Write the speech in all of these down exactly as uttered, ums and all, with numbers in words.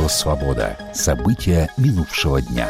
Радио «Свобода». События минувшего дня.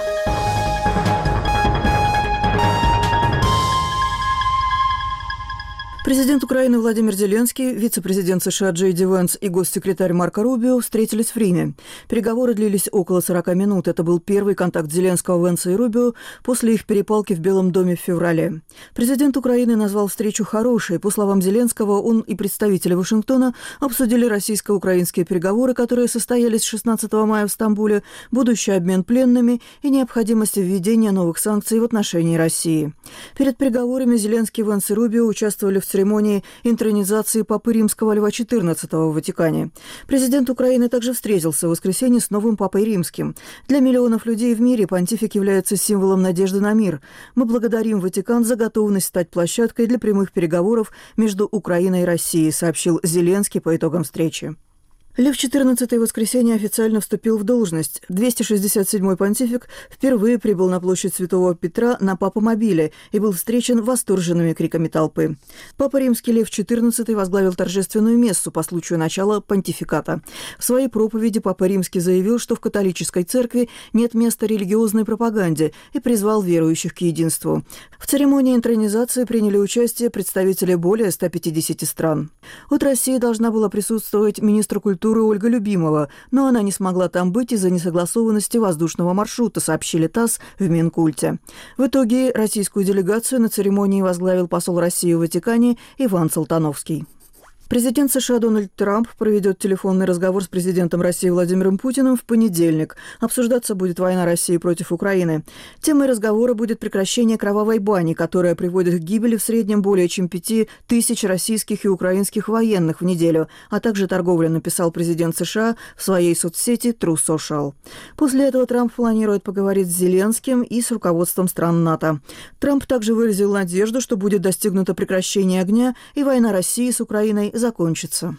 Президент Украины Владимир Зеленский, вице-президент США Джей Ди Венс и госсекретарь Марко Рубио встретились в Риме. Переговоры длились около сорока минут. Это был первый контакт Зеленского, Венса и Рубио после их перепалки в Белом доме в феврале. Президент Украины назвал встречу хорошей. По словам Зеленского, он и представители Вашингтона обсудили российско-украинские переговоры, которые состоялись шестнадцатого мая в Стамбуле, будущий обмен пленными и необходимость введения новых санкций в отношении России. Перед переговорами Зеленский, Венс и Рубио участвовали в церемонии интронизации Папы Римского Льва четырнадцатого в Ватикане. Президент Украины также встретился в воскресенье с новым Папой Римским. Для миллионов людей в мире понтифик является символом надежды на мир. Мы благодарим Ватикан за готовность стать площадкой для прямых переговоров между Украиной и Россией, сообщил Зеленский по итогам встречи. Лев четырнадцатый в воскресенье официально вступил в должность. двести шестьдесят седьмой понтифик впервые прибыл на площадь Святого Петра на папомобиле и был встречен восторженными криками толпы. Папа Римский Лев четырнадцатый возглавил торжественную мессу по случаю начала понтификата. В своей проповеди Папа Римский заявил, что в католической церкви нет места религиозной пропаганде и призвал верующих к единству. В церемонии интронизации приняли участие представители более ста пятидесяти стран. От России должна была присутствовать министр культуры Ольга Любимова, но она не смогла там быть из-за несогласованности воздушного маршрута, сообщили ТАСС в Минкульте. В итоге российскую делегацию на церемонии возглавил посол России в Ватикане Иван Салтановский. Президент США Дональд Трамп проведет телефонный разговор с президентом России Владимиром Путиным в понедельник. Обсуждаться будет война России против Украины. Темой разговора будет прекращение кровавой бани, которая приводит к гибели в среднем более чем пяти тысяч российских и украинских военных в неделю, а также торговля, написал президент США в своей соцсети True Social. После этого Трамп планирует поговорить с Зеленским и с руководством стран НАТО. Трамп также выразил надежду, что будет достигнуто прекращение огня и война России с Украиной закончится.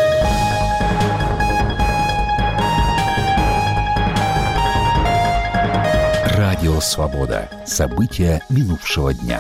Радио «Свобода». События минувшего дня.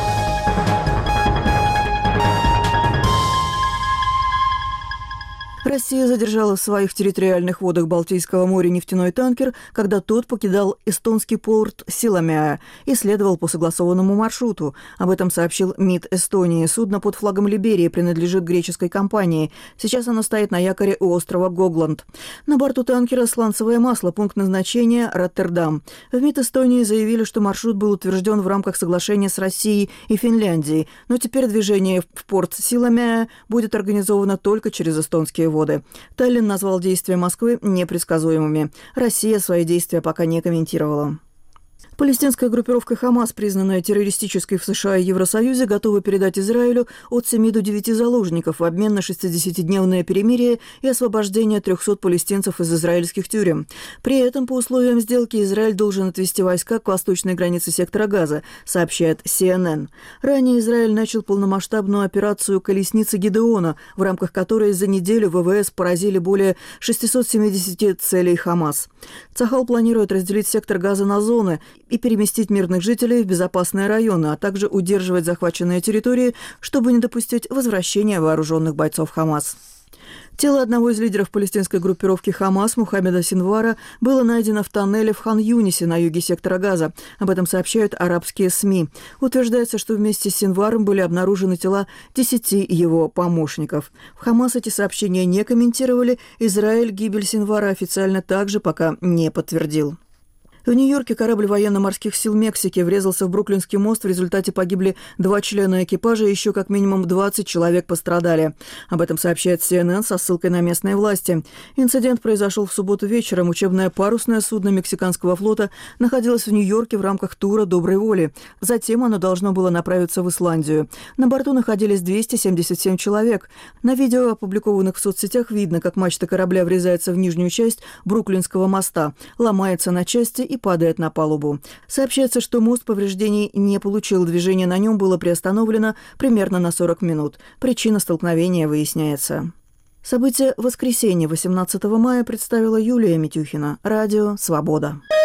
Россия задержала в своих территориальных водах Балтийского моря нефтяной танкер, когда тот покидал эстонский порт Силомяя и следовал по согласованному маршруту. Об этом сообщил МИД Эстонии. Судно под флагом Либерии принадлежит греческой компании. Сейчас оно стоит на якоре у острова Гогланд. На борту танкера сланцевое масло, пункт назначения Роттердам. В МИД Эстонии заявили, что маршрут был утвержден в рамках соглашения с Россией и Финляндией, но теперь движение в порт Силомяя будет организовано только через эстонские воды. Таллин назвал действия Москвы непредсказуемыми. Россия свои действия пока не комментировала. Палестинская группировка «Хамас», признанная террористической в США и Евросоюзе, готова передать Израилю от семи до девяти заложников в обмен на шестидесятидневное перемирие и освобождение трехсот палестинцев из израильских тюрем. При этом, по условиям сделки, Израиль должен отвести войска к восточной границе сектора Газа, сообщает Си Эн Эн. Ранее Израиль начал полномасштабную операцию «Колесница Гидеона», в рамках которой за неделю вэ вэ эс поразили более шестисот семидесяти целей Хамас. Цахал планирует разделить сектор Газа на зоны и переместить мирных жителей в безопасные районы, а также удерживать захваченные территории, чтобы не допустить возвращения вооруженных бойцов Хамас. Тело одного из лидеров палестинской группировки «Хамас» Мухаммеда Синвара было найдено в тоннеле в Хан-Юнисе на юге сектора Газа. Об этом сообщают арабские СМИ. Утверждается, что вместе с Синваром были обнаружены тела десяти его помощников. В «Хамас» эти сообщения не комментировали. Израиль гибель Синвара официально также пока не подтвердил. В Нью-Йорке корабль военно-морских сил Мексики врезался в Бруклинский мост. В результате погибли два члена экипажа, и еще как минимум двадцать человек пострадали. Об этом сообщает Си Эн Эн со ссылкой на местные власти. Инцидент произошел в субботу вечером. Учебное парусное судно мексиканского флота находилось в Нью-Йорке в рамках тура доброй воли. Затем оно должно было направиться в Исландию. На борту находились двести семьдесят семь человек. На видео, опубликованных в соцсетях, видно, как мачта корабля врезается в нижнюю часть Бруклинского моста, ломается на части и падает на палубу. Сообщается, что мост повреждений не получил. Движение на нем было приостановлено примерно на сорок минут. Причина столкновения выясняется. События воскресенья восемнадцатого мая представила Юлия Митюхина. Радио «Свобода».